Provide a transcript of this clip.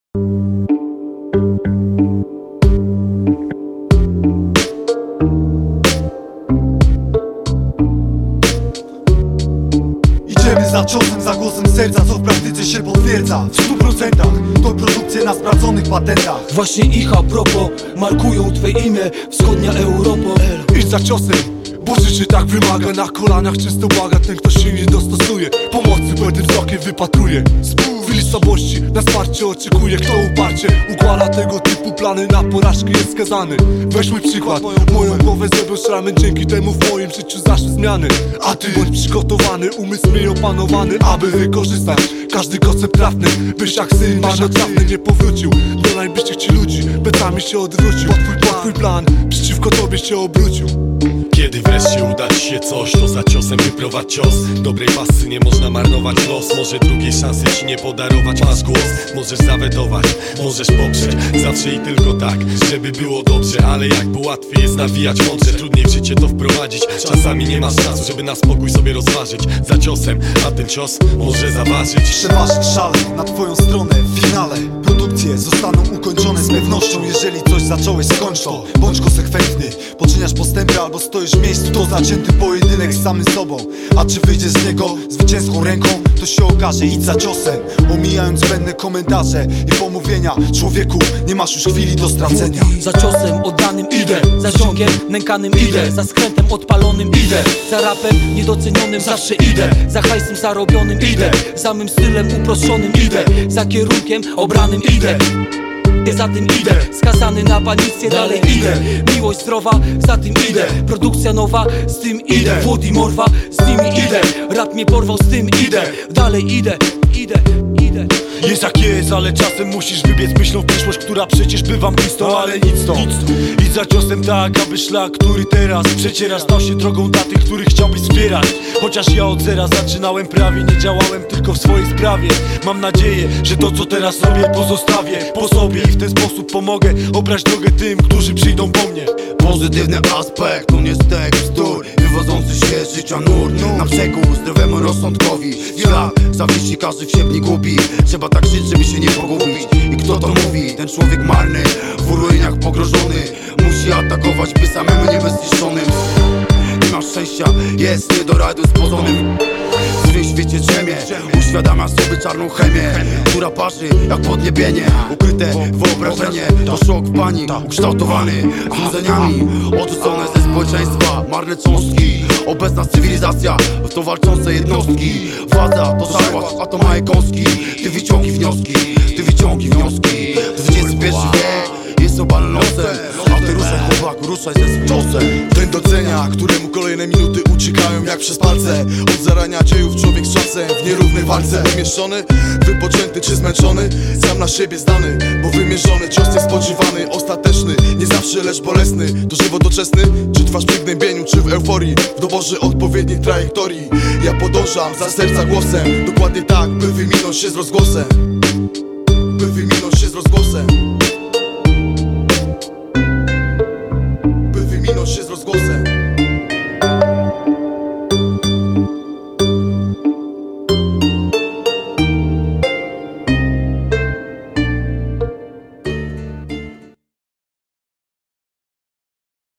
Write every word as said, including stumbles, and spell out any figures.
Idziemy za ciosem, za głosem serca, co w praktyce się potwierdza. W stu procentach to produkcje na sprawdzonych patentach. Właśnie ich a propos markują twe imię, wschodnia Europo. Idź za ciosem, bo życie tak wymaga. Na kolanach czysto błaga ten, kto się nie dostosuje. Pomocy błędnym wzrokiem wypatruje. W chwili słabości na wsparcie oczekuje. Kto uparcie układa tego typu plany, na porażkę jest skazany. Weź mój przykład, moją głowę zrobił szramem. Dzięki temu w moim życiu zaszły zmiany. A ty bądź przygotowany, umysł miej opanowany, aby wykorzystać każdy koncept trafny, byś jak syn marnotrawny nie powrócił do najbliższych ci ludzi, plecami się odwrócił. Bo twój plan, twój plan przeciwko tobie się obrócił. Kiedy wreszcie uda ci się coś, to za ciosem wyprowadź cios. Dobrej pasy nie można marnować los. Może drugiej szansy ci nie podarować. Masz głos, możesz zawetować, możesz poprzeć. Zawsze i tylko tak, żeby było dobrze. Ale jakby łatwiej jest nawijać mądrze, trudniej w życie to wprowadzić. Czasami nie masz czasu, żeby na spokój sobie rozważyć. Za ciosem, a ten cios może zaważyć. Przeważyć szale na twoją stronę w finale. Produkcje zostaną ukończone z pewnością. Jeżeli coś zacząłeś, skończ to. Bądź konsekwentny, poczyniasz postępy albo stoisz w miejscu. To zacięty pojedynek z samym sobą. A czy wyjdziesz z niego zwycięską ręką, to się okaże. Idź za ciosem, omijając zbędne komentarze i pomówienia. Człowieku, nie masz już chwili do stracenia. Za ciosem oddanym idę, za ciągiem nękanym idę, za skrętem odpalonym idę, za rapem niedocenionym zawsze idę, za hajsem zarobionym idę, za mym stylem uproszczonym idę, za kierunkiem obranym idę. Za tym idę, skazany na banicję, dalej idę. Miłość zdrowa, za tym idę. Produkcja nowa, z tym idę. Włód i morwa, z nimi idę. Rap mnie porwał, z tym idę. Dalej idę, idę, idę. Jest jak jest, ale czasem musisz wybiec myślą w przyszłość, która przecież bywa mglistą, ale nic to. Idź za ciosem tak, aby szlak, który teraz przeciera, stał się drogą dla tych, których chciałbyś wspierać. Chociaż ja od zera zaczynałem prawie, nie działałem tylko w swojej sprawie. Mam nadzieję, że to co teraz robię pozostawię po sobie i w ten sposób pomogę obrać drogę tym, którzy przyjdą po mnie. Pozytywny aspekt to nie tekst bzdur, wywodzący się z życia nurt. Na przekór zdrowemu rozsądkowi ślad zawiesi, każdy w siebie gubi. Trzeba tak żyć, żeby się nie pogubić. I kto to mówi? Ten człowiek marny, w ruinach pogrożony, musi atakować, by samemu nie być zniszczonym. Nie masz szczęścia, jest nie do rajdu z pozonym. W swym świecie drzemie, uświadamia sobie czarną chemię, która parzy jak podniebienie. Ukryte wyobrażenie to szok w pani, ukształtowany złudzeniami, odrzucone ze społeczeństwa marne cząstki. Obecna cywilizacja to walczące jednostki. Władza to zachłat, a to małe kąski. Ty wyciągi wnioski, ty wyciągi wnioski. dwudziesty pierwszy wiek jest obalny losem, a ty ruszaj chłopaku, ruszaj ze ciosem. Ten docenia, któremu kolejne minuty uciekają jak przez palce. Od zarania dziejów człowiek z czasem w nierównej walce. Wymieszczony, wypoczęty czy zmęczony, sam na siebie zdany, bo wymierzony cios jest spodziewany, ostateczny, nie zawsze lecz bolesny. To żywot doczesny, czy trwasz w przygnębieniu, czy w euforii, w doborze odpowiedniej trajektorii. Ja podążam za serca głosem, dokładnie tak, by wyminąć się z rozgłosem.